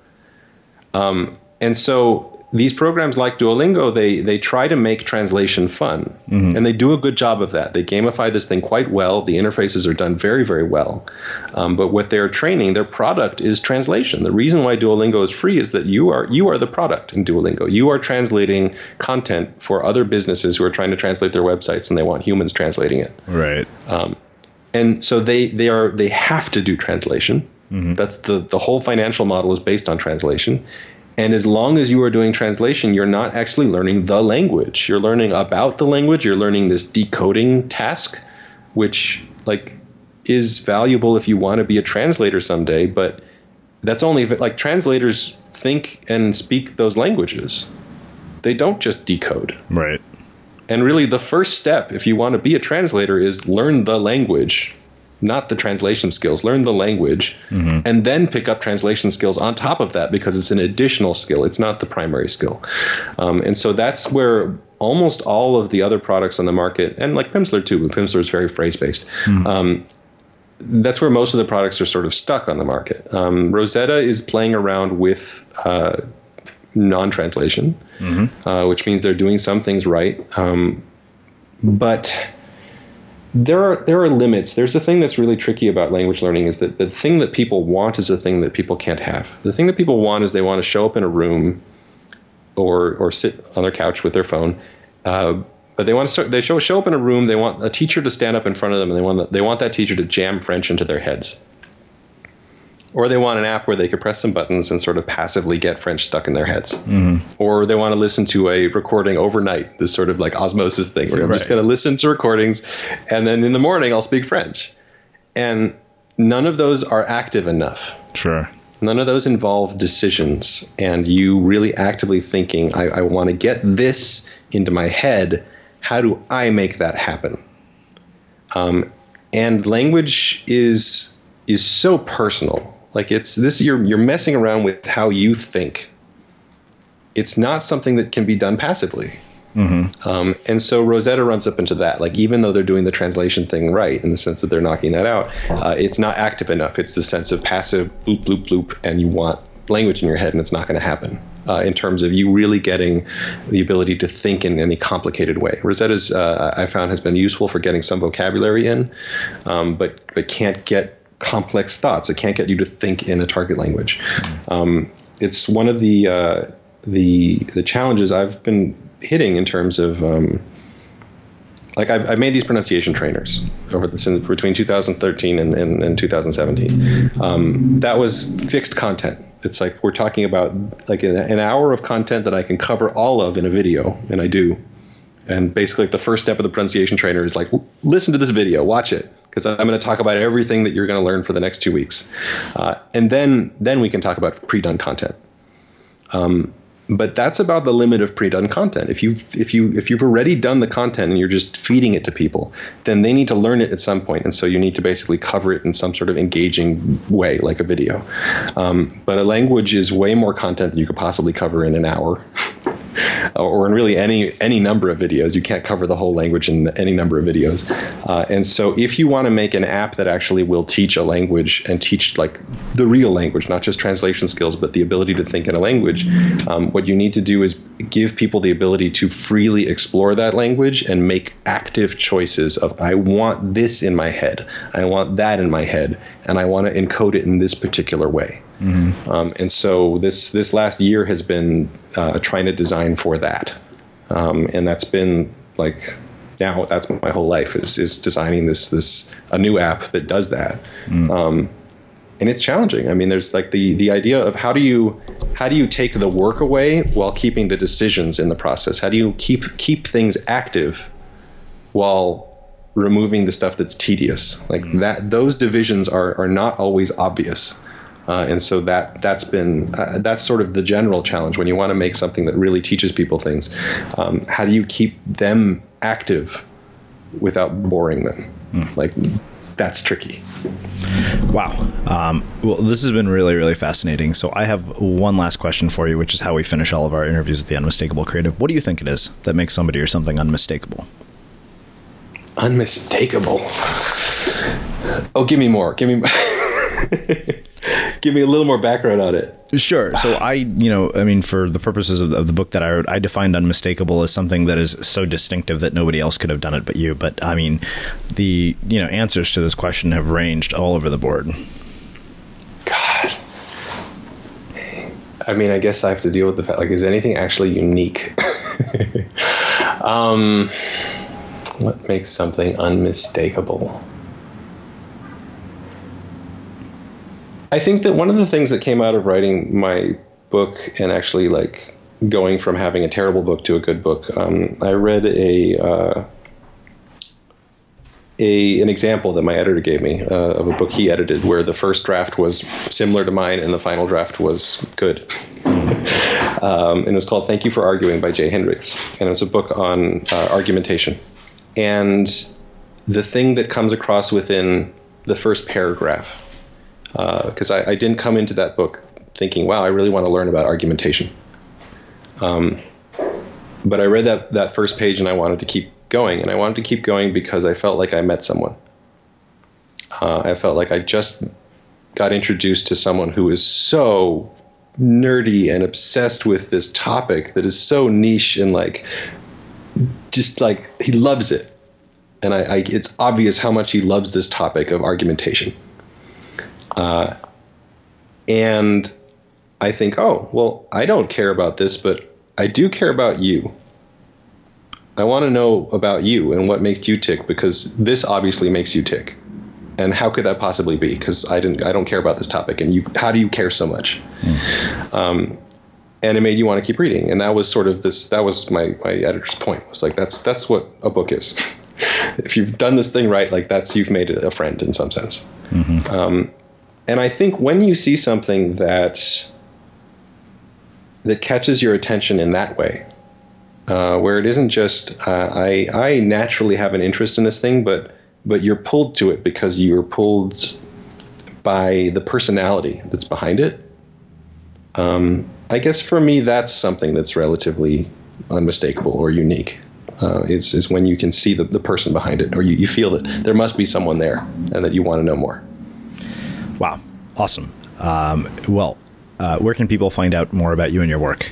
And so these programs like Duolingo, they try to make translation fun, and they do a good job of that. They gamify this thing quite well. The interfaces are done very, very well. But what they're training, their product is translation. The reason why Duolingo is free is that you are the product in Duolingo. You are translating content for other businesses who are trying to translate their websites, and they want humans translating it. Right. And so they have to do translation. Mm-hmm. That's the whole financial model is based on translation. And as long as you are doing translation, you're not actually learning the language. You're learning about the language. You're learning this decoding task, which is valuable if you want to be a translator someday. But that's only if translators think and speak those languages. They don't just decode. Right. And really the first step, if you want to be a translator, is learn the language. Not the translation skills, learn the language, and then pick up translation skills on top of that, because it's an additional skill. It's not the primary skill. And so that's where almost all of the other products on the market, and like Pimsleur too, but Pimsleur is very phrase-based. That's where most of the products are sort of stuck on the market. Rosetta is playing around with non-translation, which means they're doing some things right. But there are limits. There's a thing that's really tricky about language learning is that the thing that people want is a thing that people can't have. The thing that people want is they want to show up in a room or sit on their couch with their phone. But they show up in a room. They want a teacher to stand up in front of them, and they want that teacher to jam French into their heads. Or they want an app where they could press some buttons and sort of passively get French stuck in their heads. Or they want to listen to a recording overnight, this sort of like osmosis thing where I'm just going to listen to recordings and then in the morning I'll speak French. And none of those are active enough. Sure. None of those involve decisions and you really actively thinking, I want to get this into my head. How do I make that happen? And language is so personal. Like it's this, you're messing around with how you think. It's not something that can be done passively. And so Rosetta runs up into that. Like even though they're doing the translation thing right in the sense that they're knocking that out, it's not active enough. It's the sense of passive bloop, bloop, bloop, and you want language in your head and it's not going to happen in terms of you really getting the ability to think in any complicated way. Rosetta's, I found, has been useful for getting some vocabulary in, but can't get complex thoughts. It can't get you to think in a target language. It's one of the challenges I've been hitting in terms of like I've made these pronunciation trainers between 2013 and 2017. That was fixed content. It's like we're talking about like an hour of content that I can cover all of in a video, and I do. And basically the first step of the pronunciation trainer is like, listen to this video, watch it, because I'm going to talk about everything that you're going to learn for the next 2 weeks. And then we can talk about pre-done content. But that's about the limit of pre-done content. If you've already done the content and you're just feeding it to people, then they need to learn it at some point. And so you need to basically cover it in some sort of engaging way, like a video. But a language is way more content than you could possibly cover in an hour. Or in really any number of videos. You can't cover the whole language in any number of videos. And so if you want to make an app that actually will teach a language and teach like the real language, not just translation skills, but the ability to think in a language, what you need to do is give people the ability to freely explore that language and make active choices of, I want this in my head, I want that in my head, and I want to encode it in this particular way. And so this last year has been trying to design for that. And that's been like, now that's my whole life is designing a new app that does that. And it's challenging. I mean, there's like the idea of how do you take the work away while keeping the decisions in the process? How do you keep things active while removing the stuff that's tedious? Like that, those divisions are not always obvious. And so that's sort of the general challenge when you want to make something that really teaches people things. How do you keep them active without boring them? Like that's tricky. Wow. Well, this has been really, really fascinating. So I have one last question for you, which is how we finish all of our interviews at the Unmistakable Creative. What do you think it is that makes somebody or something unmistakable? Unmistakable. Oh, give me more. Give me a little more background on it. Sure. So for the purposes of the book that I wrote, I defined unmistakable as something that is so distinctive that nobody else could have done it but you. But I mean, the answers to this question have ranged all over the board. God. I mean, I guess I have to deal with the fact, like, is anything actually unique? What makes something unmistakable? I think that one of the things that came out of writing my book and actually like going from having a terrible book to a good book, I read an example that my editor gave me of a book he edited where the first draft was similar to mine and the final draft was good. And it was called Thank You for Arguing by Jay Hendricks. And it was a book on argumentation. And the thing that comes across within the first paragraph, because I didn't come into that book thinking, wow, I really want to learn about argumentation. But I read that first page and I wanted to keep going. And I wanted to keep going because I felt like I met someone. I felt like I just got introduced to someone who is so nerdy and obsessed with this topic that is so niche and like, just like he loves it. And it's obvious how much he loves this topic of argumentation. And I think, oh, well, I don't care about this, but I do care about you. I want to know about you and what makes you tick, because this obviously makes you tick. And how could that possibly be? Because I don't care about this topic, and how do you care so much? And it made you want to keep reading. And that was sort of that was my editor's point, was like, that's what a book is. If you've done this thing right, like you've made it a friend in some sense. And I think when you see something that catches your attention in that way, where it isn't just, I naturally have an interest in this thing, but you're pulled to it because you're pulled by the personality that's behind it. I guess for me, that's something that's relatively unmistakable or unique. Is when you can see the person behind it, or you feel that there must be someone there and that you want to know more. Wow. Awesome. Where can people find out more about you and your work?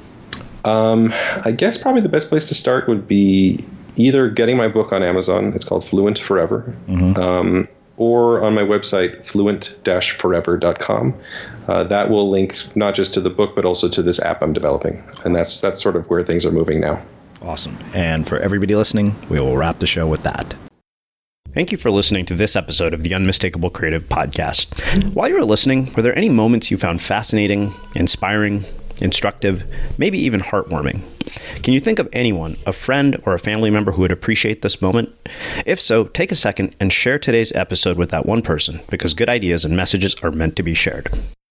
I guess probably the best place to start would be either getting my book on Amazon. It's called Fluent Forever. Or on my website, fluent-forever.com. That will link not just to the book, but also to this app I'm developing. And that's sort of where things are moving now. Awesome. And for everybody listening, we will wrap the show with that. Thank you for listening to this episode of the Unmistakable Creative Podcast. While you were listening, were there any moments you found fascinating, inspiring, instructive, maybe even heartwarming? Can you think of anyone, a friend or a family member who would appreciate this moment? If so, take a second and share today's episode with that one person, because good ideas and messages are meant to be shared.